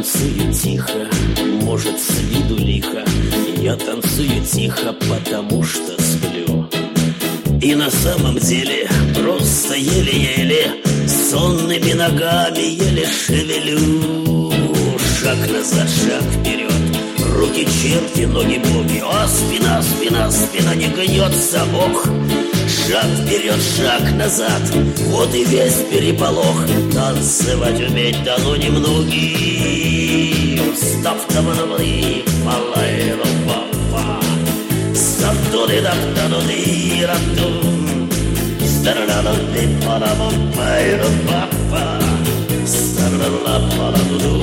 танцую тихо, может, с виду лихо. Я танцую тихо, потому что сплю. И на самом деле просто еле-еле, сонными ногами еле шевелю. Шаг назад, шаг вперед, руки черти, ноги боги, а спина, спина, спина не гнется, ох. Шаг вперед, шаг назад, вот и весь переполох. Танцевать уметь дано немногим. Став-тавановы, палайру, папа. Став-туды-дап-таду-ди-ратум. Стар-ра-ра-ди-пара-бам-пайру, папа. Стар-ра-ра-пара-ду-ду.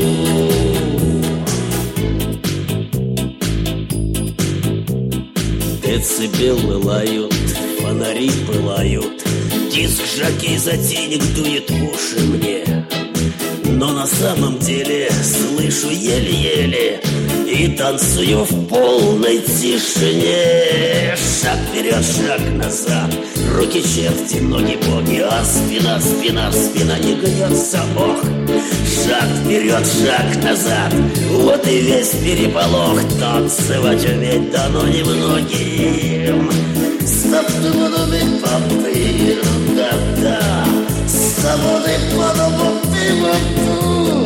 Децибелы лают, фонари пылают, диск-жокей затейник дует в уши мне. Но на самом деле слышу еле-еле и танцую в полной тишине. Шаг вперед, шаг назад, руки черти, ноги боги, а спина, спина, спина не гнется, ох. Шаг вперед, шаг назад, вот и весь переполох. Танцевать уметь дано немногим. Стоп-ту-буду-би-папы-ру-да-да. Стоп-ту-буду-би-папы-ру-да-да.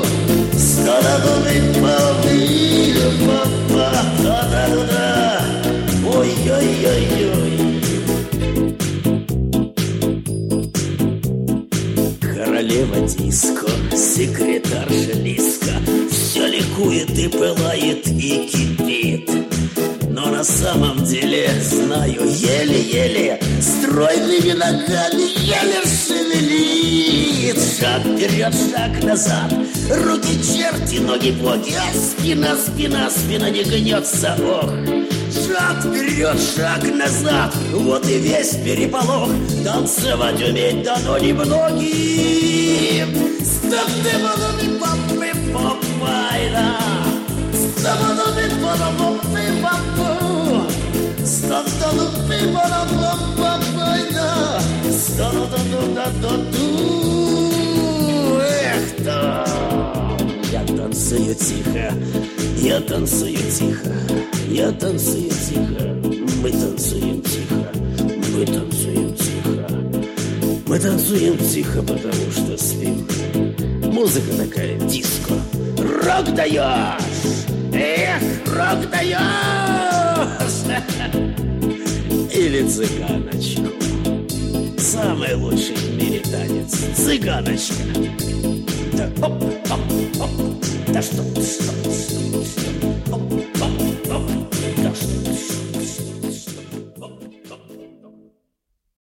Стоп-ту-буду-би-папы-ру-да-да. Да-да-да-да. Ой-ой-ой-ой. Королева диско, секретарша Лиска, все ликует и пылает и кипит. Но на самом деле знаю еле-еле, стройными ногами еле шевелит. Шаг вперед, шаг назад, руки черти, ноги боги, а спина, спина, спина не гнется, ох. Шаг вперед, шаг назад, вот и весь переполох. Танцевать уметь дано немногим. Стоп-ты-буду-ми-папы-папайда. Стоп-ты-буду-ми-папы-папу. Стоп-ты-буду-ми-папы-папайда. Стоп-ты-буду-ми-папы-папу. Эх-то! Я танцую тихо, я танцую тихо, я танцую тихо, мы танцуем тихо, мы танцуем тихо. Мы танцуем тихо, потому что спим. Музыка такая, диско. Рок даешь! Эх, рок даешь! Или цыганочку. Самый лучший в мире танец. Цыганочка. Да, оп, оп, оп. Да что,